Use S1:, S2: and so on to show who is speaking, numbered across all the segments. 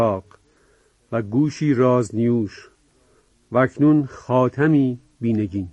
S1: و گوشی رازنیوش و اکنون خاتمی بینگین.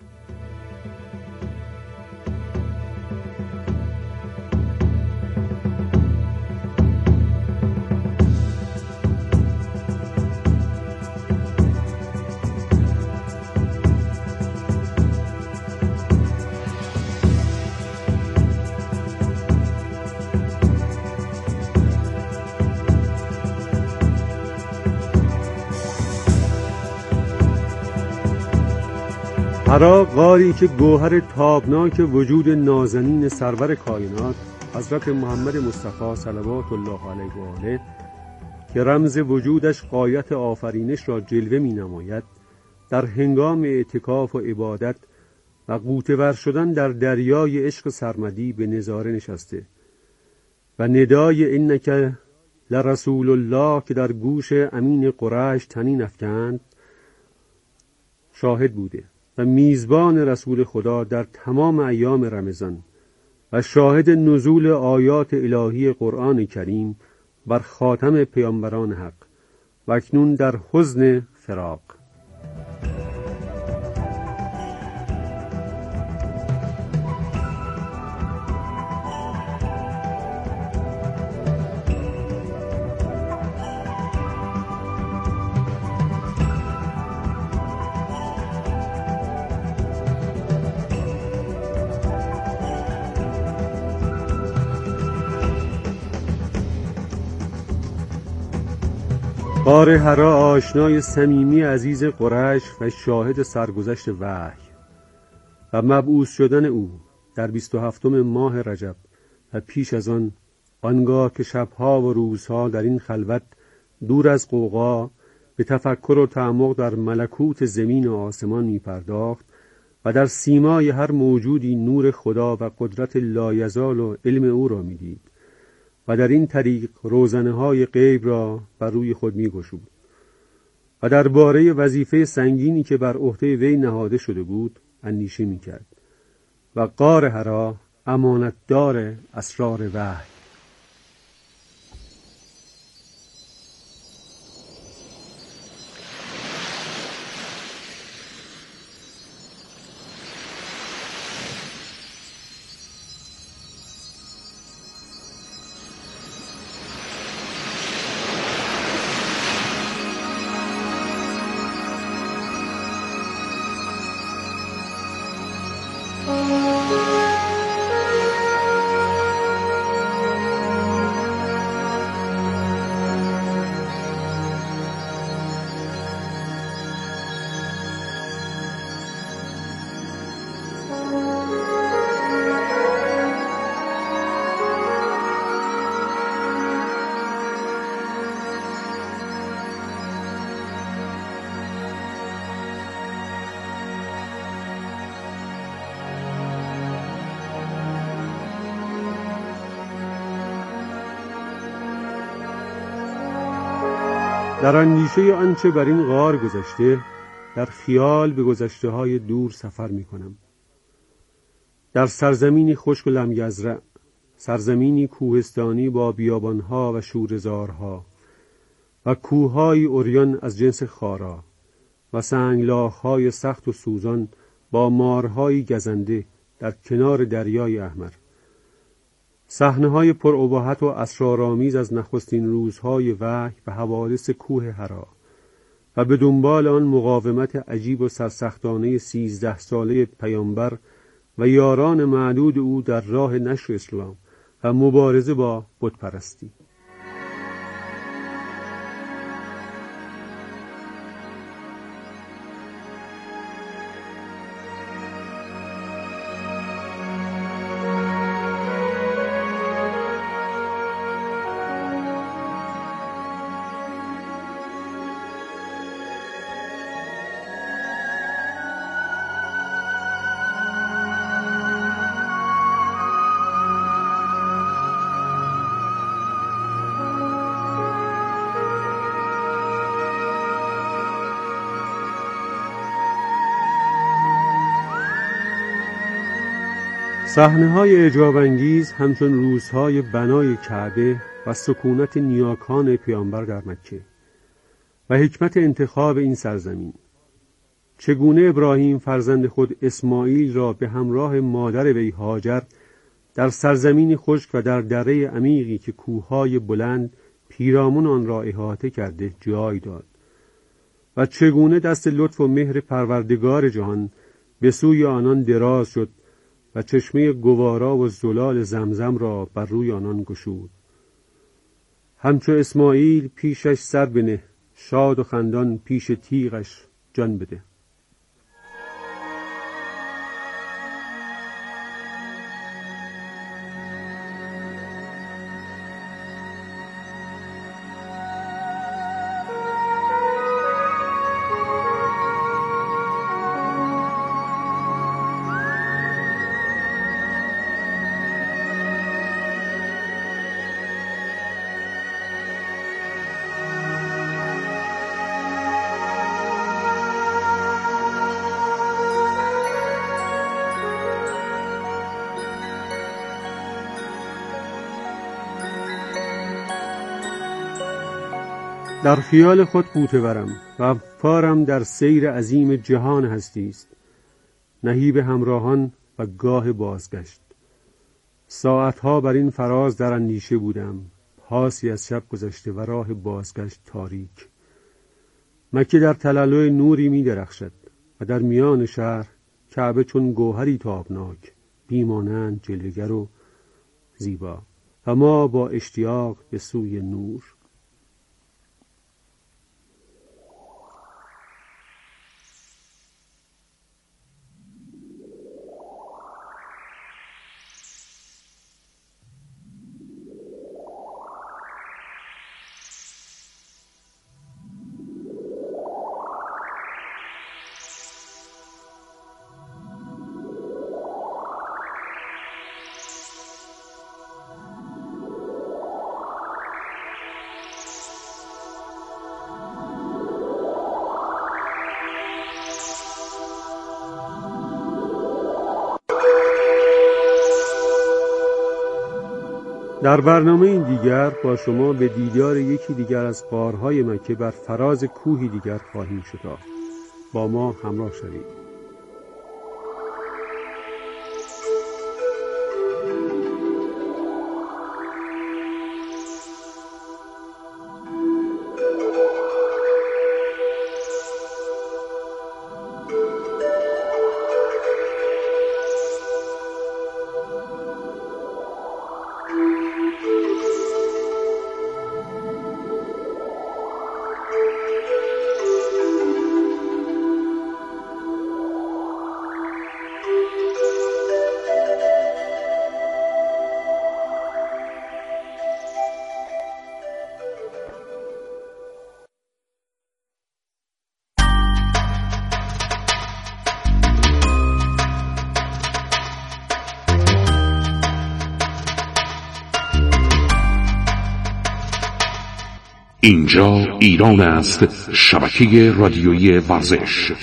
S1: حرا، غاری که گوهر تابناک وجود نازنین سرور کائنات حضرت محمد مصطفی صلوات الله علیه و آله که رمز وجودش غایت آفرینش را جلوه می نماید، در هنگام اعتکاف و عبادت و غوطه ور شدن در دریای عشق سرمدی به نظاره نشسته و ندای انک لرسول الله که در گوش امین قریش طنین افکند شاهد بوده و میزبان رسول خدا در تمام ایام رمضان و شاهد نزول آیات الهی قرآن کریم بر خاتم پیامبران حق و اکنون در حزن فراق. غار حرا آشنای صمیمی عزیز قریش و شاهد سرگذشت وحی و مبعوث شدن او در 27 ماه رجب و پیش از آنگاه که شبها و روزها در این خلوت دور از غوغا به تفکر و تعمق در ملکوت زمین و آسمان می پرداخت و در سیمای هر موجودی نور خدا و قدرت لایزال و علم او را می دید و در این طریق روزنه های غیب را بر روی خود می گشود و درباره وظیفه سنگینی که بر عهده وی نهاده شده بود اندیشه می کرد و غار حرا امانتدار اسرار وحی. در اندیشه آنچه بر این غار گذشته در خیال به گذشته های دور سفر می کنم. در سرزمینی خشک و لمیزرع، سرزمینی کوهستانی با بیابانها و شوره‌زارها و کوههای عریان از جنس خارا و سنگلاخهای سخت و سوزان با مارهای گزنده در کنار دریای احمر، صحنه‌های پرابهت و اسرارآمیز از نخستین روزهای وحی و حوادث کوه حرا و به دنبال آن مقاومت عجیب و سرسختانه 13 ساله پیامبر و یاران معدود او در راه نشر اسلام و مبارزه با بتپرستی. صحنه‌های اعجاب‌انگیز همچون روزهای بنای کعبه و سکونت نیاکان پیامبر در مکه و حکمت انتخاب این سرزمین. چگونه ابراهیم فرزند خود اسماعیل را به همراه مادر وی هاجر در سرزمین خشک و در دره عمیقی که کوههای بلند پیرامون آن را احاطه کرده جای داد و چگونه دست لطف و مهر پروردگار جهان به سوی آنان دراز شد و چشمه گوارا و زلال زمزم را بر روی آنان گشود. همچو اسماعیل پیشش سر بنه، شاد و خندان پیش تیغش جان بده. در خیال خود غوطه‌ورم و افکارم در سیر عظیم جهان هستی است. نهیب همراهان و گاه بازگشت. ساعتها بر این فراز در اندیشه بودم. پاسی از شب گذشته و راه بازگشت تاریک. مکه در تلالو نوری می درخشد و در میان شهر کعبه چون گوهری تابناک، بیمانند جلوگر و زیبا، و ما با اشتیاق به سوی نور. در برنامه این دیگر با شما به دیدار یکی دیگر از غارهای مکه بر فراز کوهی دیگر خواهیم شتافت. با ما همراه شوید.
S2: اینجا ایران است، شبکه رادیویی ورزش.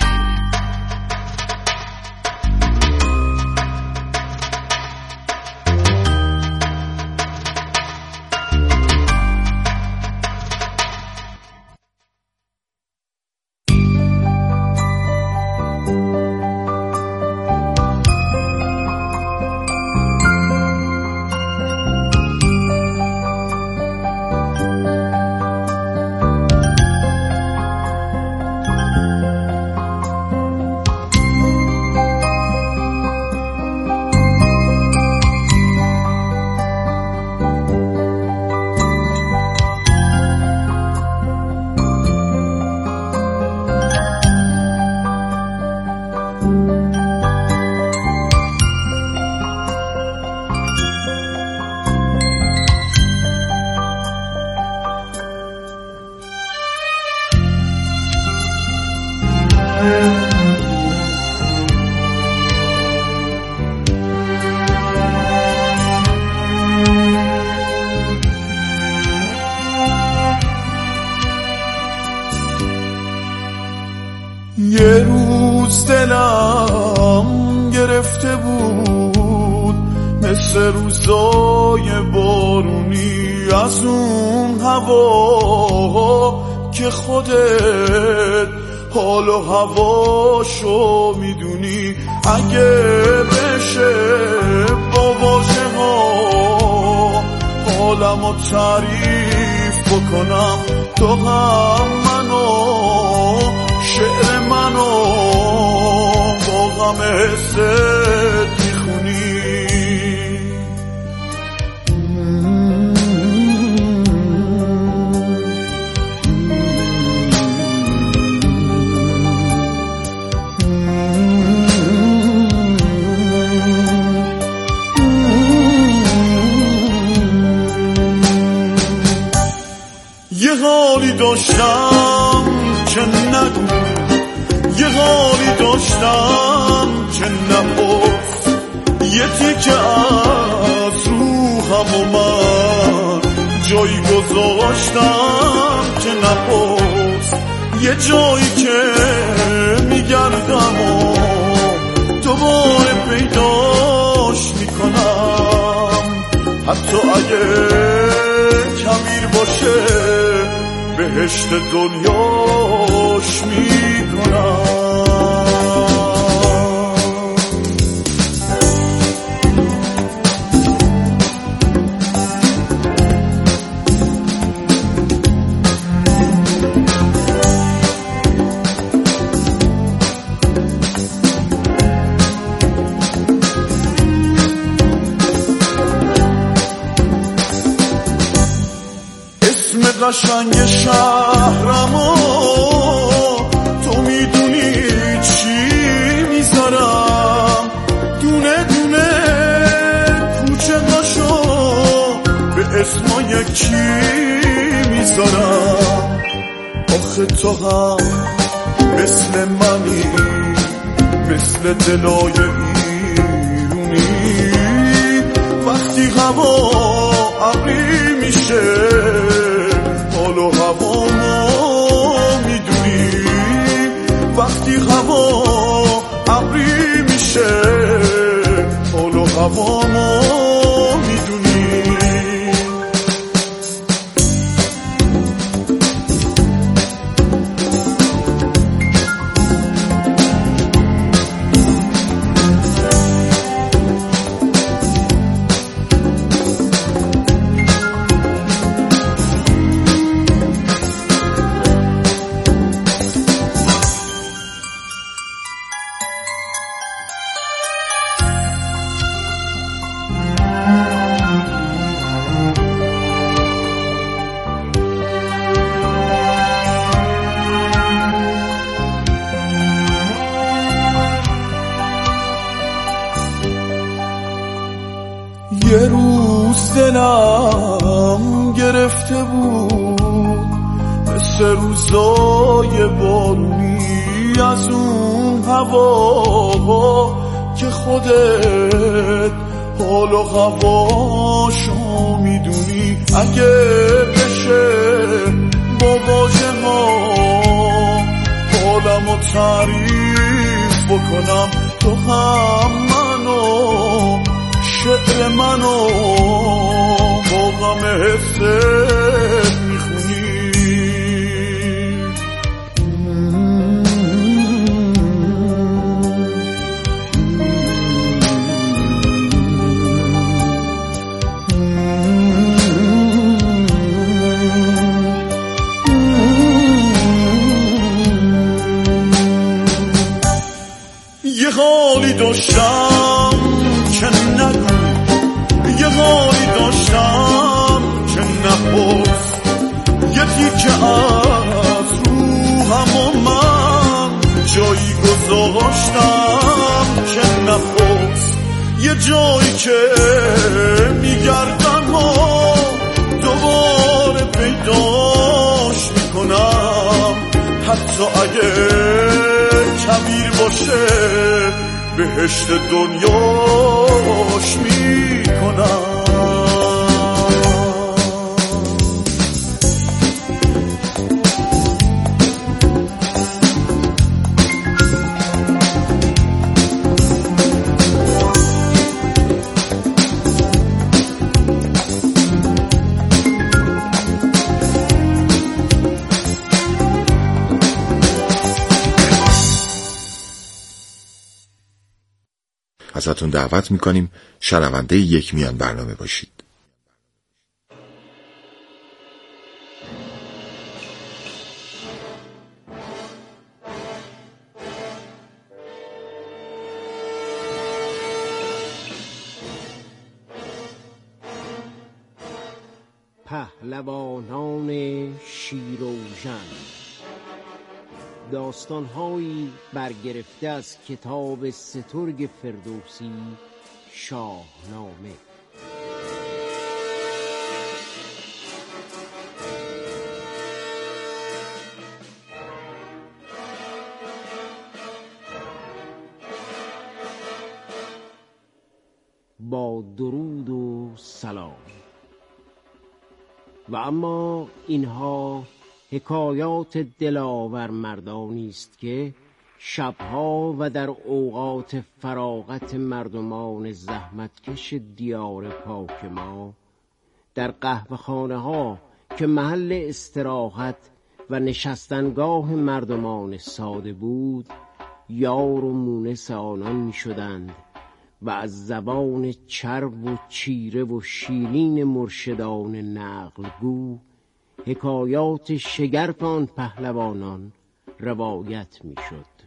S3: یه روز دلم گرفته بود مثل روزای بارونی از اون هوا که خودت حال و هواشو میدونی. اگه بشه با واژه ها حالمو تعریف بکنم، تو هم منو شعر منو با غم حست میخونی. یه حالی داشتم که نگو، یه حالی داشتم که نپرس، یه تیکه از روحم و من جایی گذاشتم که نپرس. یه جایی که میگردم و دوباره پیداش میکنم، حتی اگه کبیر باشه بهشت دنیاش میکنم. قشنگ شهرمو تو میدونی چی میذارم، دونه دونه کوچه هاشو به اسمای کی میذارم. آخه تو هم مثل منی، مثل دلای ایرونی، وقتی هوا ابری میشه حال و هوامو میدونی، وقتی هوا ابری میشه حال و هوامو میدونی. یه روز دلم گرفته بود مثل روزای بارونی، از اون هوا که خودت حال و هواشو میدونی. اگه بشه با واژه ها حالمو تعریف بکنم، تو هم منو شعر منو با غم حست میخونی. یه حالی داشتم که نگو، یه حالی داشتم که نپرس، یه تیکه از روحم و من جایی گذاشتم که نپرس. یه جایی که میگردم و دوباره پیداش میکنم، حتی اگه کبیر باشه بهشت دنیاش میکنم.
S4: ازتون دعوت میکنیم شنونده یک میان برنامه باشید.
S5: پهلوانان شیراوژن، داستان‌هایی برگرفته از کتاب سترگ فردوسی شاهنامه. با درود و سلام. و اما اینها حکایات دلاور مردانی است که شبها و در اوقات فراغت مردمان زحمتکش دیار پاک ما در قهوه‌خانه ها که محل استراحت و نشستنگاه مردمان ساده بود یار و مونس آنان می شدند و از زبان چرب و چیره و شیرین مرشدان نقل گو حکایات شگرف آن پهلوانان روایت می شد.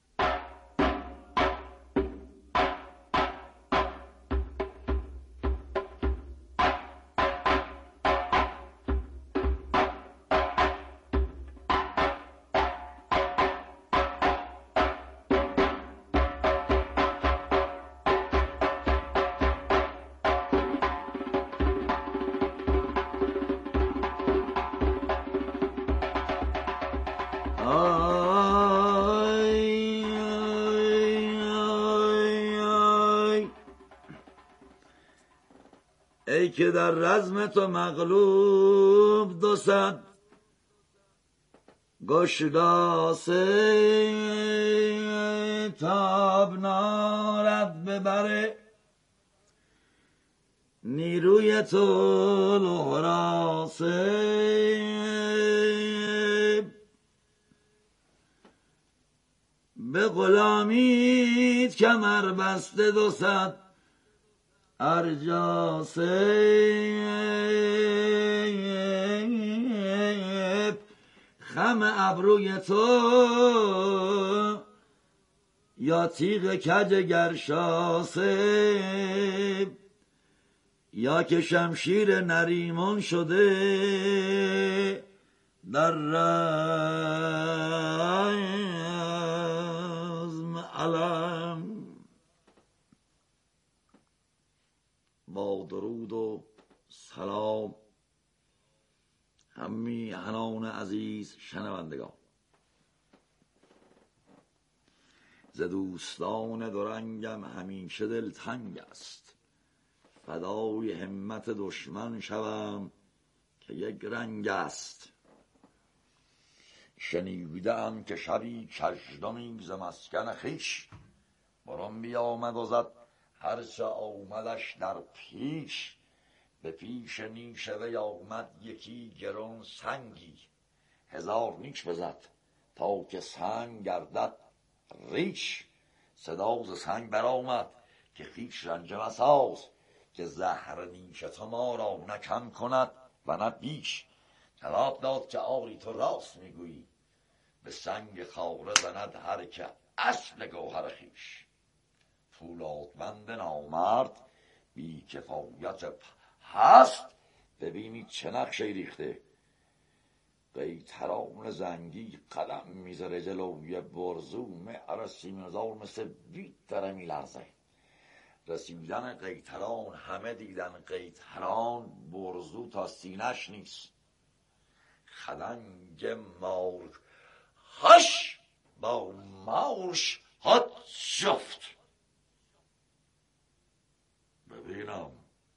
S3: ای که در رزم تو مغلوب 200 گشداسه تاب نارد ببره نیروی تو لحراسه به غلامیت کمر بسته 200 ارجاسه خم ابروی تو یا تیغ کج گرشاسه یا که شمشیر نریمان شده در رزم علم. با درود و سلام همیهنان عزیز شنوندگان، ز دوستان دورنگم همیشه دلتنگ است، فدای همت دشمن شوم که یک رنگ است. شنیدم که شبی کژدمی ز مسکن خویش برون بیامد و زد هرچه آمدش در پیش. به پیش نیش وی آمد یکی گران سنگی 1000 نیش بزد تا که سنگ گردد ریش. صدا ز سنگ برآمد که خویش رنجه مساز که زهر نیش تو ما را نه کم کند و نه بیش. جواب داد که آری تو راست میگویی، به سنگ خاره زند هر که اصل گوهر خویش. فولادبند نامرد بی کفایت هست، ببینید چه نقشه ریخته. قیطران زنگی قدم میذاره جلوی برزو، مهر سیمین‌زار مثل بید داره میلرزه. رسیدن قیطران همه دیدن قیطران، برزو تا سینش نیست. خدنگ مار هش با مارش هات شفت. ببینم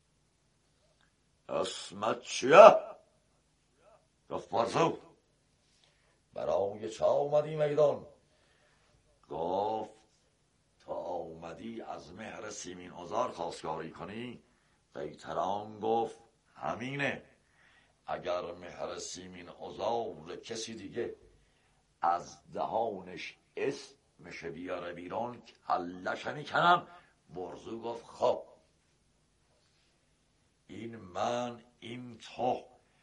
S3: اسمت چیه؟ گفت برزو. برای چه آمدی میدان؟ گفت تا آمدی از مهر سیمین آزار خواستگاری کنی؟ قیطران گفت همینه. اگر مهر سیمین آزار کسی دیگه از دهانش اسمش بیاره بیرون کلش میکنم برزو گفت خب این من، این تو،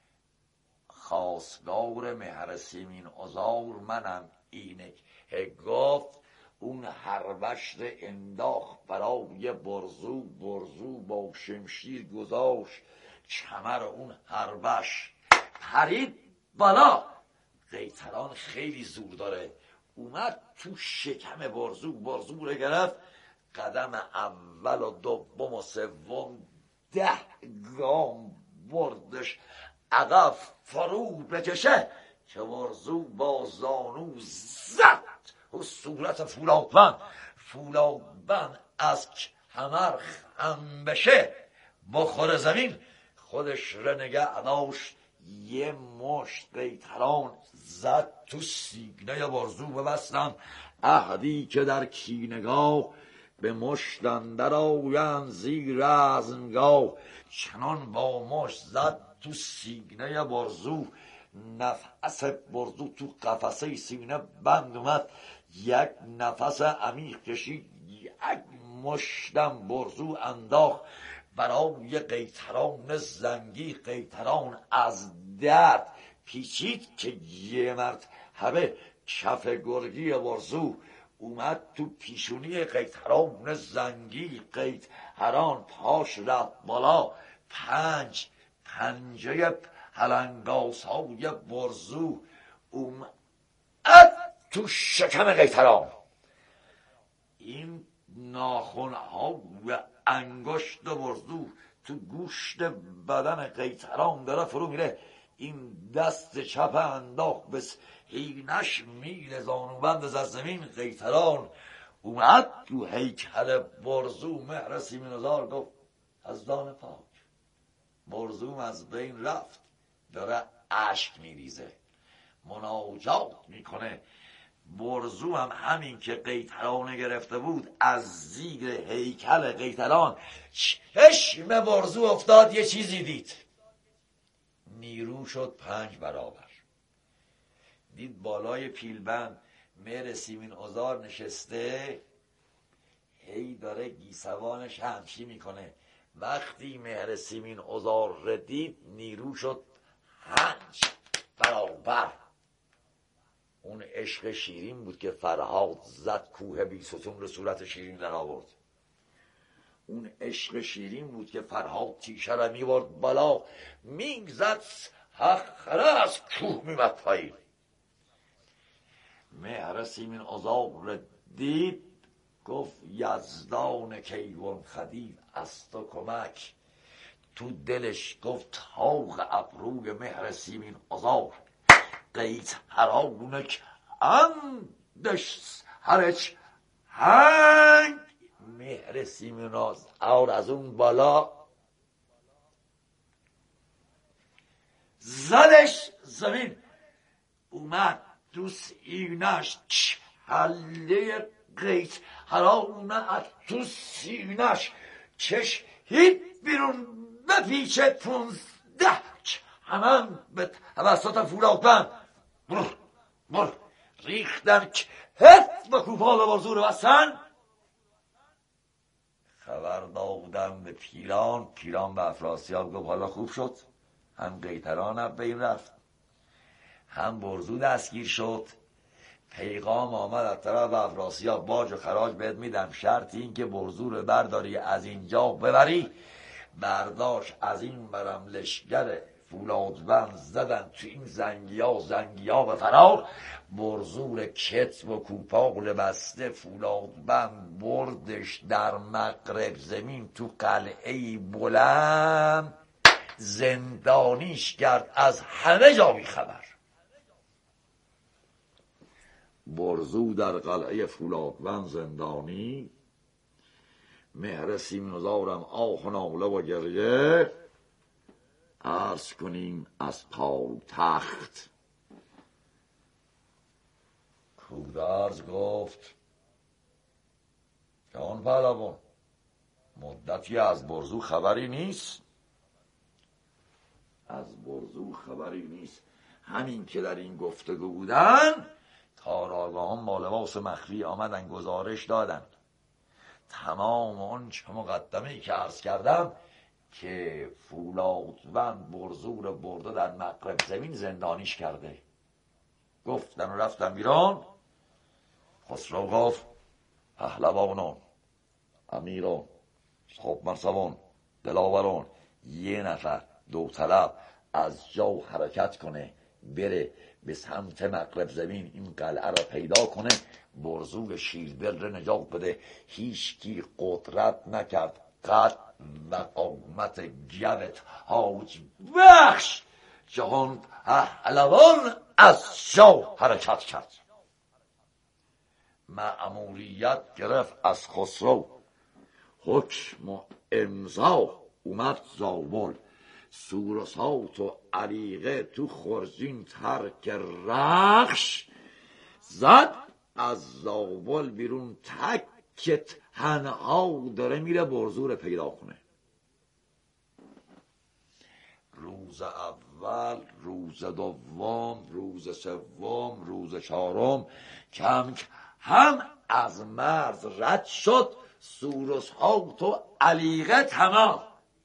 S3: خواستگار مهر سیمین عذار منم اینک. گفت اون هربشت انداخت برای برزو، برزو با شمشیر گذاشت کمر اون هربش، پرید بالا. قیطران خیلی زور داره، اومد تو شکم برزو، برزو رو گرفت، قدم اول و دوم و سوم 10 گام بردش عقب فرو بکشه که برزو با زانو زد و صورت فولادبند از کمر خم بشه بخور زمین. خودش را نگه داشت، یه مشت قیطران زد تو سینه برزو، ببستن عهدی که در کینگاه به مشت اندر آیند زیر رزمگاه. چنان با مشت زد تو سینه برزو، نفس برزو تو قفسه سینه بند اومد. یک نفس عمیق کشید، یک مشتم برزو انداخت برای قیطران زنگی. قیطران از درد پیچید که یه مرتبه کف گرگی برزو اومد تو پیشونی قیطران زنگی. قیطران پاش رفت بالا، 5 پنجه پلنگاسای برزو اومد تو شکم قیطران. این ناخن‌ها و انگشت برزو تو گوشت بدن قیطران داره فرو میره. این دست چپ انداخت به سینش، میل زانوبند زد زمین. قیطران اومد تو هیکل برزو، مهر سیمین عذار گفت از دان پاک. برزو از بین رفت، داره اشک میریزه، مناجات میکنه. برزو هم همین که قیطران گرفته بود، از زیر هیکل قیطران چشم برزو افتاد، یه چیزی دید، نیرو شد 5 برابر. دید بالای پیلبند مهر سیمین عذار نشسته، هی داره گیسوانش همچی میکنه. وقتی مهر سیمین عذار دید، نیرو شد 5 برابر. اون عشق شیرین بود که فرهاد زد کوه بیستون رو صورت شیرین در آورد. اون عشق شیرین بود که فرهاد تیشه را میورد بالا، میگزد حخره از کوه میمد پایین. مهر سیمین عذار دید، گفت یزدان کیوان خدیو از تو کمک. تو دلش گفت تاق ابروی مهر سیمین عذار، قیطرانک اندش هرچ هنگ. مهر سیمین عذار از اون بالا زدش زمین، اومد تو سینش، چله قیطران از تو سینش کشید بیرون، بپیچه 15 همان به توسط فولادبند بر ریختن کف به کوپال برزو بستن. خبر دادم به پیران، پیران به افراسیاب گفت حالا خوب شد، هم قیطران هم به این رفت، هم برزو دستگیر شد. پیغام آمد از طرف افراسیاب، باج و خراج بهت میدم، شرط این که برزو رو برداری از اینجا ببری. برداشت، از این برم لشگر فولادبند زدن تو این زنگیا به فرار. برزور کتف و کوپال بسته، فولادبند بردش در مغرب زمین تو قلعه بلند، زندانیش کرد از همه جا بی خبر. برزو در قلعه فولادبند زندانی، مهر سیمین عذارم آه و ناله و گریه. عرض کنیم از پایتخت. کودرز گفت جان پهلوان، مدتی از برزو خبری نیست. از برزو خبری نیست، همین که در این گفتگو بودن، کارآگاهان با لباس مخفی آمدن گزارش دادن تمام اون چه مقدمه‌ای که عرض کردم که فولادوند برزور برده در مغرب زمین زندانیش کرده. گفتن و رفتن بیرون. خسرو گفت پهلوانان، امیران، صاحب منصبان، دلاوران، یه نفر داوطلب از جا حرکت کنه بره به سمت مغرب زمین این قلعه را پیدا کنه، برزور شیردل را نجات بده. هیچکی قدرت نکرد قد و قامت گوت حاج بخش جهان پهلوان از جا حرکت کرد. مأموریت گرفت از خسرو، حکم و امضا اومد زابل. سورسات و علیقه تو خرجین ترک رخش زد از زابل بیرون. تک تنها داره میره برزور پیدا کنه. روز اول، روز دوم، روز سوم، روز چهارم کم هم از مرز رد شد. سورسات و علیقه تمام.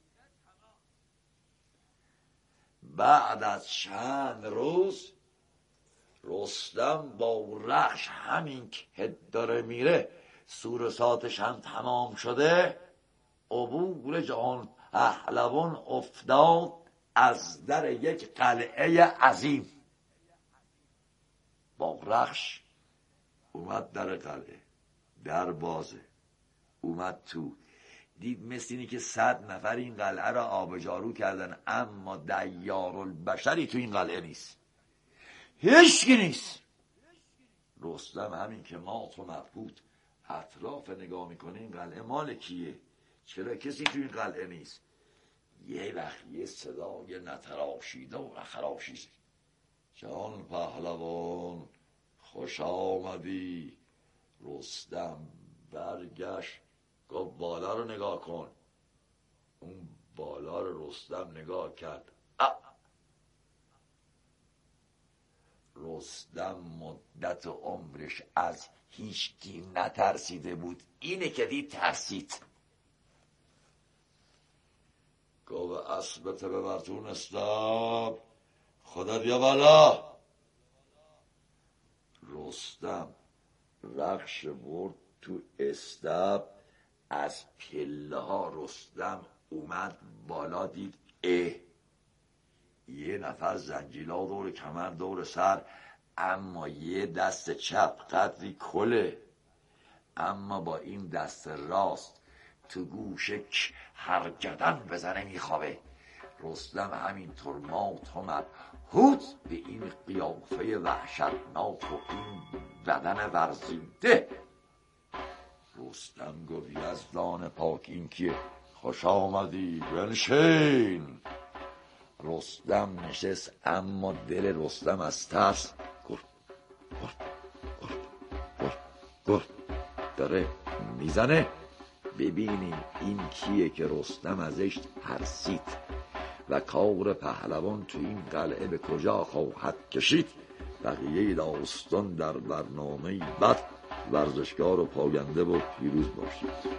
S3: بعد از چند روز رستم با رخش همین که داره میره سورساتش هم تمام شده، عبور جهان پهلوان افتاد از در یک قلعه عظیم. با رخش اومد در قلعه، در بازه، اومد تو، دید مثل اینی که 100 نفر این قلعه را آبجارو کردن، اما دیارالبشری تو این قلعه نیست، هیچکی نیست. رستم همین که مات و مبهوت اطراف نگاه میکنه، این قلعه مال کیه؟ چرا کسی تو این قلعه نیست؟ یه وقت یه صدای نتراشیده و نخراشیده، جان پهلوان خوش آمدی. رستم برگشت گفت بالا رو نگاه کن. اون بالا رو رستم نگاه کرد. رستم مدت عمرش از هیچکی نترسیده بود، اینه که دید ترسید. گفت اسبت ببر تو استاب، خدا بیا بالا. رستم رخش برد تو استاب، از پله ها رستم اومد بالا، دید یه نفر زنجیلا دور کمر دور سر، اما یه دست چپ قدری کله، اما با این دست راست تو گوشک هر گدن بزنه میخوابه. رستم همینطور مات و مبهوت به این قیافه وحشتناک و این بدن ورزیده. رستم گفت یزدان پاک این کیه؟ خوش آمدی بنشین. رستم نشست، اما دل رستم از ترس گفت داره میزنه. ببینیم این کیه که رستم ازش ترسید و کار پهلوان تو این قلعه به کجا خواهد کشید. بقیه داستان در برنامه بعد. ورزشکار و پاینده و پیروز باشید.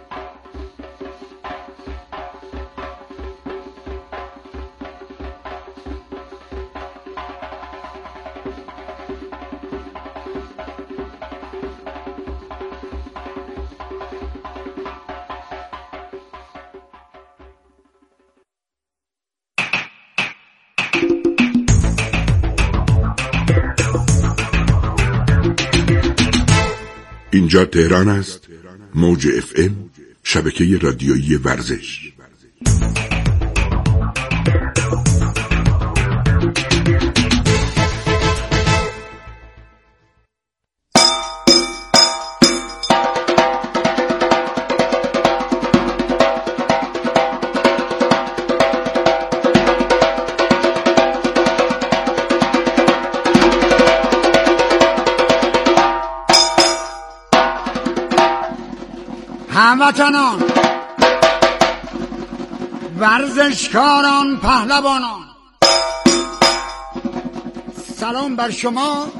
S2: اینجا تهران است، موج FM، شبکه رادیویی ورزش.
S6: هموطنان، ورزشکاران، پهلوانان، سلام بر شما.